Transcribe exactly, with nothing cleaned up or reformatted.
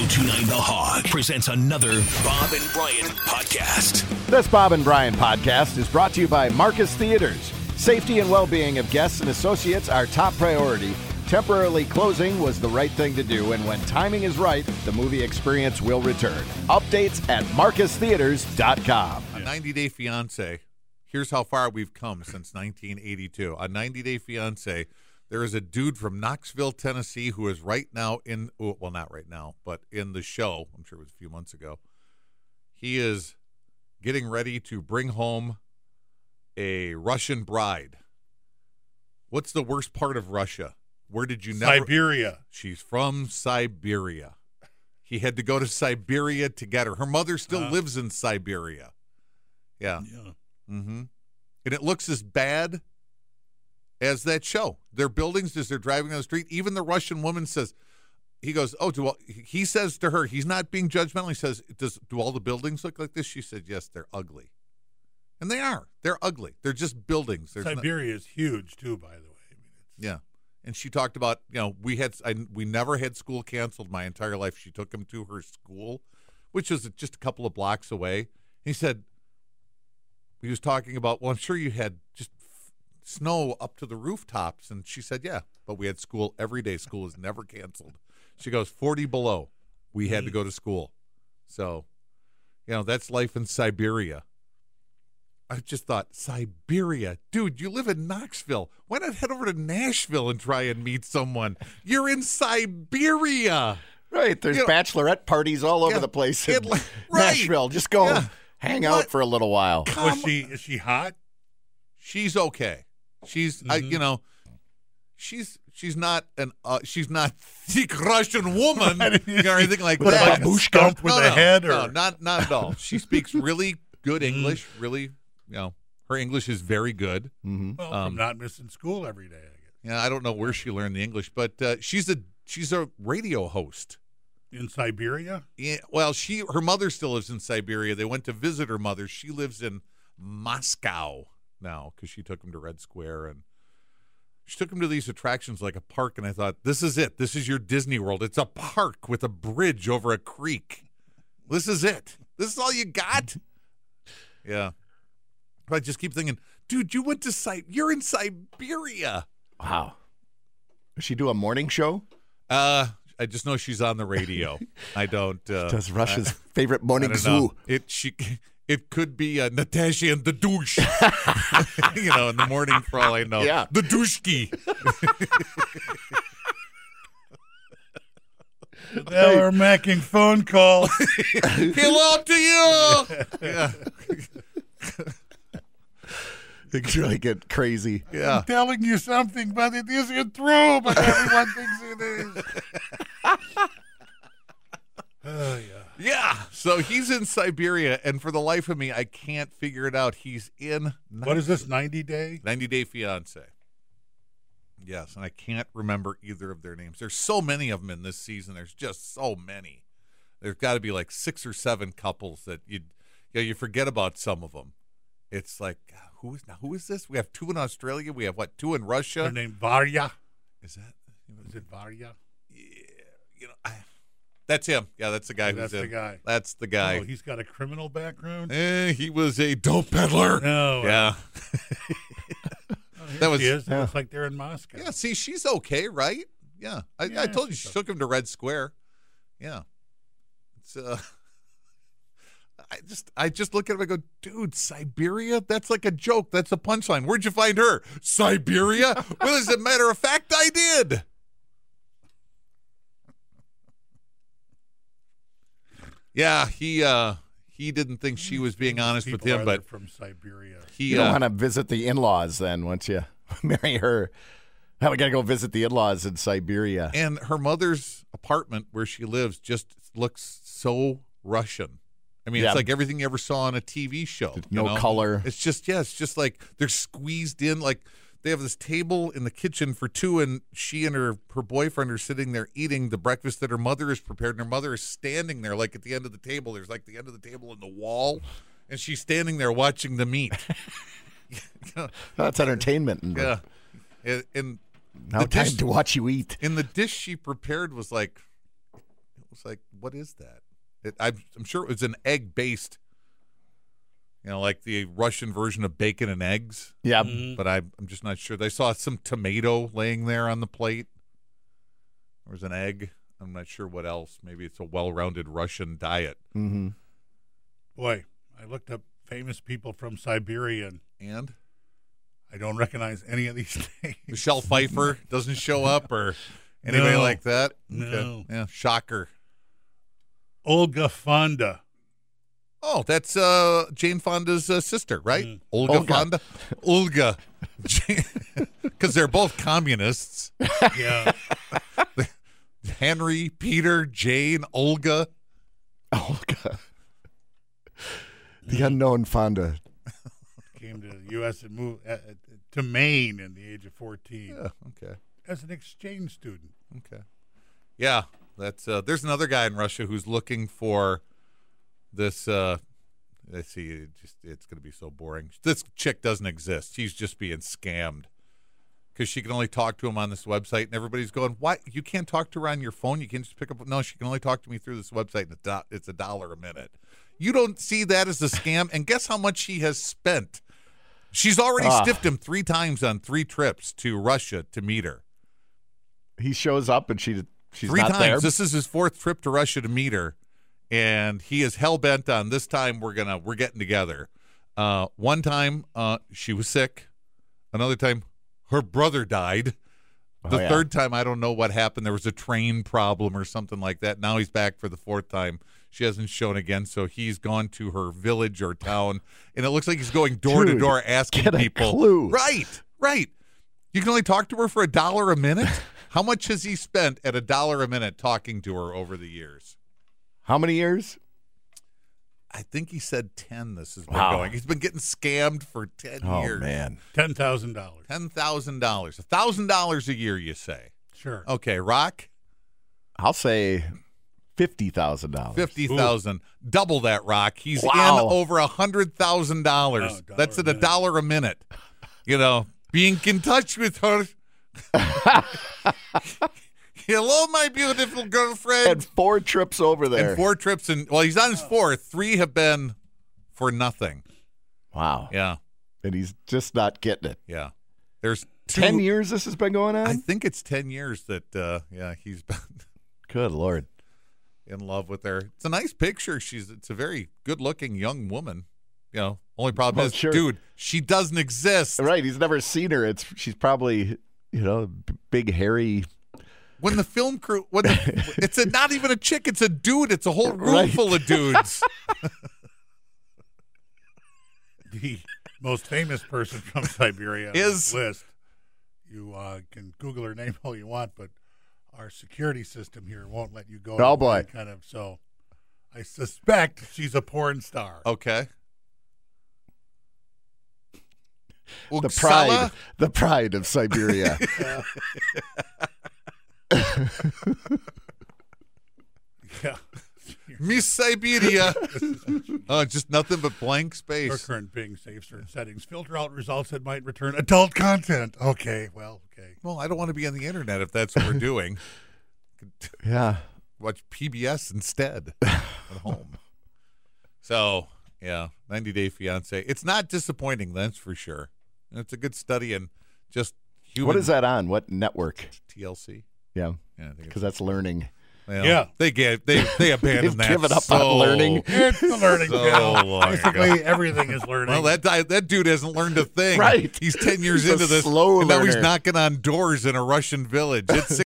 ten twenty-nine The Hog presents another Bob and Brian podcast. This Bob and Brian podcast is brought to you by Marcus Theaters. Safety and well-being of guests and associates are top priority. Temporarily closing was the right thing to do, and when timing is right, the movie experience will return. Updates at marcus theaters dot com. A ninety day fiancé. Here's how far we've come since nineteen eighty-two. A ninety day fiancé. There is a dude from Knoxville, Tennessee, who is right now in, well, not right now, but in the show. I'm sure it was a few months ago. He is getting ready to bring home a Russian bride. What's the worst part of Russia? Where did you never? Siberia. She's from Siberia. He had to go to Siberia to get her. Her mother still uh, lives in Siberia. Yeah. Yeah. Mm-hmm. And it looks as bad as that show. Their buildings, as they're driving down the street, even the Russian woman says, he goes, oh, do all, he says to her, he's not being judgmental. He says, does do all the buildings look like this? She said, yes, they're ugly. And they are. They're ugly. They're just buildings. There's Siberia no, is huge, too, by the way. I mean, it's, yeah. And she talked about, you know, we had I, we never had school canceled my entire life. She took him to her school, which was just a couple of blocks away. He said, he was talking about, well, I'm sure you had just snow up to the rooftops. And she said, yeah, but we had school every day. School is never canceled. She goes, forty below. We had to go to school. So, you know, that's life in Siberia. I just thought, Siberia. Dude, you live in Knoxville. Why not head over to Nashville and try and meet someone? You're in Siberia. Right. There's you know, bachelorette parties all over yeah, the place in it, right. Nashville. Just go yeah. hang what? out for a little while. Was well, she, is she hot? She's okay. She's, mm-hmm. I, you know, she's she's not an uh, she's not thick Russian woman or anything like with that. Like a stump with no, a no, head, or no, not not at all. She speaks really good English. Really, you know, her English is very good. Mm-hmm. Well, um, from not missing school every day, I guess. Yeah, I don't know where she learned the English, but uh, she's a she's a radio host in Siberia. Yeah, well, she her mother still lives in Siberia. They went to visit her mother. She lives in Moscow now because she took him to Red Square, and she took him to these attractions like a park, and I thought, this is it. This is your Disney World. It's a park with a bridge over a creek. This is it. This is all you got? Yeah. But I just keep thinking, dude, you went to Si- you're in Siberia. Wow. Does she do a morning show? Uh, I just know she's on the radio. I don't. Uh, Does Russia's I, favorite morning zoo? Know. It she. It could be uh, Natasha and the douche, you know, in the morning for all I know. Yeah. The doucheki. Now we're making phone calls. Hello to you. Yeah. Things really get crazy. Yeah. I'm telling you something, but it isn't true, but everyone thinks it is. Oh, yeah. Yeah, so he's in Siberia, and for the life of me, I can't figure it out. He's in ninety, what is this, ninety day? ninety day fiancé. Yes, and I can't remember either of their names. There's so many of them in this season. There's just so many. There's got to be like six or seven couples that you, yeah, you forget about some of them. It's like, who is now? Who is this? We have two in Australia. We have what? Two in Russia. Her name Varya. Is that? Is it Varya? Yeah, you know. I, That's him. Yeah, that's the guy. Oh, who's that's in. the guy. That's the guy. Oh, he's got a criminal background? Eh, he was a dope peddler. No. Yeah. Oh, here that was. she is. Yeah. It looks like they're in Moscow. Yeah. See, she's okay, right? Yeah. I, Yeah, I told you she's she okay. took him to Red Square. Yeah. It's uh. I just, I just look at him. I go, dude, Siberia? That's like a joke. That's a punchline. Where'd you find her? Siberia? Well, as a matter of fact, I did. Yeah, he uh, he didn't think she was being honest People with him, are but from Siberia. he You don't uh, want to visit the in-laws then once you marry her. Now we got to go visit the in-laws in Siberia. and her mother's apartment where she lives just looks so Russian. I mean, Yeah. it's like everything you ever saw on a T V show. you No know? color. It's just, yeah, it's just like they're squeezed in. Like they have this table in the kitchen for two, and she and her, her boyfriend are sitting there eating the breakfast that her mother has prepared, and her mother is standing there, like at the end of the table. There's like the end of the table in the wall, and she's standing there watching the meat. That's entertainment. And Yeah. And, and now the time dish- to watch you eat. And the dish she prepared was like, was like, what is that? It, I'm, I'm sure it was an egg-based, you know, like the Russian version of bacon and eggs. Yeah. Mhm. But I, I'm just not sure. They saw some tomato laying there on the plate. There was an egg. I'm not sure what else. Maybe it's a well-rounded Russian diet. Mm-hmm. Boy, I looked up famous people from Siberia, and And I don't recognize any of these names. Michelle Pfeiffer doesn't show up, or anybody No. like that. No. Yeah, shocker. Olga Fonda. Oh, that's uh, Jane Fonda's uh, sister, right? Mm. Olga, Olga. Fonda. Olga. Because they're both communists. Yeah. Henry, Peter, Jane, Olga. Olga. The unknown Fonda. Came to the U S and moved uh, uh, to Maine at the age of fourteen Yeah, okay. as an exchange student. Okay. Yeah, that's uh, there's another guy in Russia who's looking for this uh let's see, it just it's going to be so boring. This chick doesn't exist. She's just being scammed. Cuz she can only talk to him on this website, and everybody's going, "Why you can't talk to her on your phone? You can just pick up." No, she can only talk to me through this website, and it's do- it's a dollar a minute. You don't see that as a scam, and guess how much she has spent? She's already Ah. stiffed him three times on three trips to Russia to meet her. He shows up and she she's Three not times. there. This is his fourth trip to Russia to meet her, and he is hell bent on this time we're gonna we're getting together. Uh, one time uh, she was sick. Another time her brother died. The Oh, yeah. third time I don't know what happened. There was a train problem or something like that. Now he's back for the fourth time. She hasn't shown again, so he's gone to her village or town, and it looks like he's going door to Dude, door asking get a people. clue. Right, right. You can only talk to her for a dollar a minute. How much has he spent at a dollar a minute talking to her over the years? How many years? I think he said ten. This has been Wow. going. He's been getting scammed for ten Oh, years. man. Ten thousand dollars. ten thousand dollars, a thousand dollars a year. You say? Sure. Okay, Rock, I'll say fifty thousand dollars. fifty thousand. Double that, Rock. He's Wow. in over a hundred thousand dollars. Oh, dollar That's a at a minute. dollar a minute. You know, being in touch with her. Hello, my beautiful girlfriend. And four trips over there. And four trips, and well, he's on his fourth. Three have been for nothing. Wow. Yeah, And he's just not getting it. yeah. There's two, Ten years this has been going on? I think it's ten years that, uh, yeah, he's been Good Lord. in love with her. It's a nice picture. She's it's a very good-looking young woman. You know, only problem Well, is, sure. dude, she doesn't exist. Right. He's never seen her. It's She's probably, you know, b- big, hairy. When the film crew, when the, it's a, not even a chick, it's a dude. It's a whole room Right. full of dudes. The most famous person from Siberia on Is- this list. You uh, can Google her name all you want, but our security system here won't let you go. Oh, to boy. any Kind of. So, I suspect she's a porn star. Okay. The Uxala? pride. The pride of Siberia. Yeah. Miss Siberia. Oh, just nothing but blank Her space. current Bing safe search settings filter out results that might return adult content. Okay, well, okay. Well, I don't want to be on the internet if that's what we're doing. yeah. Watch P B S instead at home. So, yeah, ninety Day Fiance. It's not disappointing, that's for sure. And it's a good study in just human. What is that on? What network? T L C. Yeah. Yeah, I think it's, Because that's learning. well, Yeah. They gave they they abandoned They've that. given up so, on learning. It's the learning So channel. long Basically, ago. everything is learning. Well, that guy, that dude hasn't learned a thing. Right. He's ten years He's a into this, slow and now he's learner. knocking on doors in a Russian village. It's